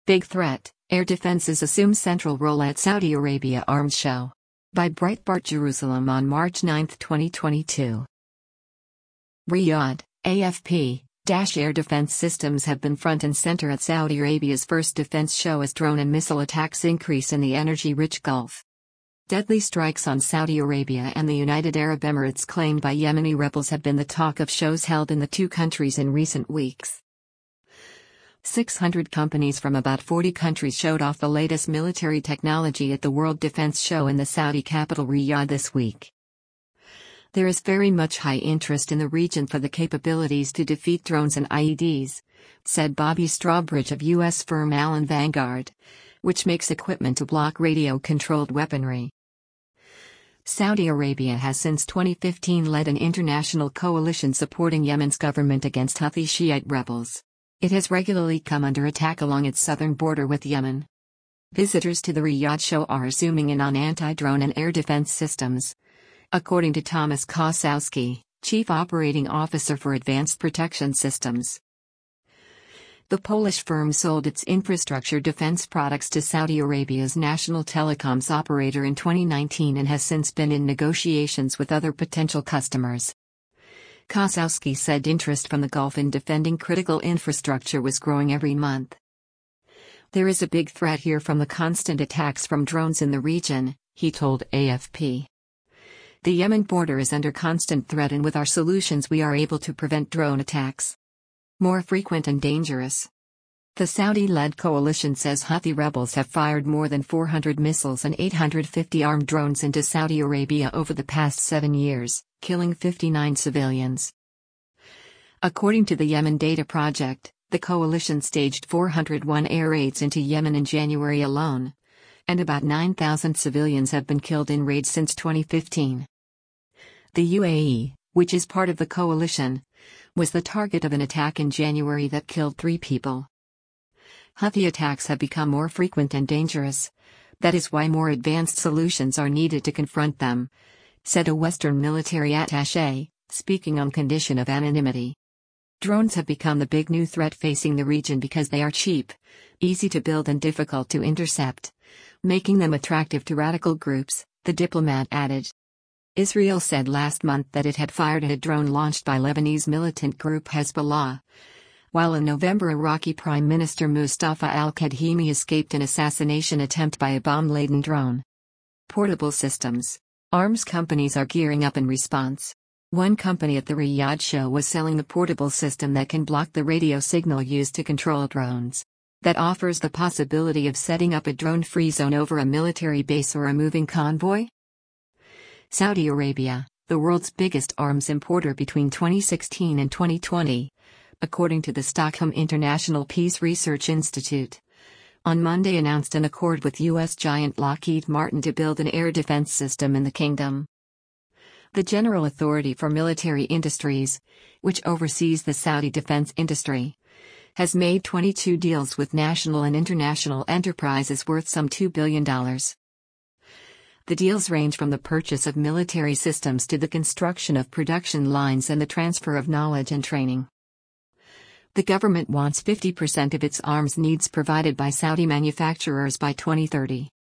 Big Threat, Air Defenses Assume Central Role at Saudi Arabia Arms Show. By Breitbart Jerusalem on March 9, 2022. Riyadh, AFP. Air defense systems have been front and center at Saudi Arabia's first defense show as drone and missile attacks increase in the energy-rich Gulf. Deadly strikes on Saudi Arabia and the United Arab Emirates claimed by Yemeni rebels have been the talk of shows held in the two countries in recent weeks. 600 companies from about 40 countries showed off the latest military technology at the World Defense Show in the Saudi capital Riyadh this week. There is very much high interest in the region for the capabilities to defeat drones and IEDs, said Bobby Strawbridge of U.S. firm Allen Vanguard, which makes equipment to block radio-controlled weaponry. Saudi Arabia has since 2015 led an international coalition supporting Yemen's government against Houthi Shiite rebels. It has regularly come under attack along its southern border with Yemen. Visitors to the Riyadh show are zooming in on anti-drone and air defense systems, according to Thomas Kosowski, Chief Operating Officer for Advanced Protection Systems. The Polish firm sold its infrastructure defense products to Saudi Arabia's national telecoms operator in 2019 and has since been in negotiations with other potential customers. Kosowski said interest from the Gulf in defending critical infrastructure was growing every month. There is a big threat here from the constant attacks from drones in the region, he told AFP. The Yemen border is under constant threat, and with our solutions we are able to prevent drone attacks. More frequent and dangerous. The Saudi-led coalition says Houthi rebels have fired more than 400 missiles and 850 armed drones into Saudi Arabia over the past 7 years, killing 59 civilians. According to the Yemen Data Project, the coalition staged 401 air raids into Yemen in January alone, and about 9,000 civilians have been killed in raids since 2015. The UAE, which is part of the coalition, was the target of an attack in January that killed 3 people. Houthi attacks have become more frequent and dangerous. That is why more advanced solutions are needed to confront them, said a Western military attaché, speaking on condition of anonymity. Drones have become the big new threat facing the region because they are cheap, easy to build and difficult to intercept, making them attractive to radical groups, the diplomat added. Israel said last month that it had fired at a drone launched by Lebanese militant group Hezbollah, while in November Iraqi Prime Minister Mustafa al-Kadhimi escaped an assassination attempt by a bomb-laden drone. Portable systems. Arms companies are gearing up in response. One company at the Riyadh show was selling a portable system that can block the radio signal used to control drones. That offers the possibility of setting up a drone-free zone over a military base or a moving convoy? Saudi Arabia, the world's biggest arms importer between 2016 and 2020, according to the Stockholm International Peace Research Institute, on Monday announced an accord with U.S. giant Lockheed Martin to build an air defense system in the kingdom. The General Authority for Military Industries, which oversees the Saudi defense industry, has made 22 deals with national and international enterprises worth some $2 billion. The deals range from the purchase of military systems to the construction of production lines and the transfer of knowledge and training. The government wants 50% of its arms needs provided by Saudi manufacturers by 2030.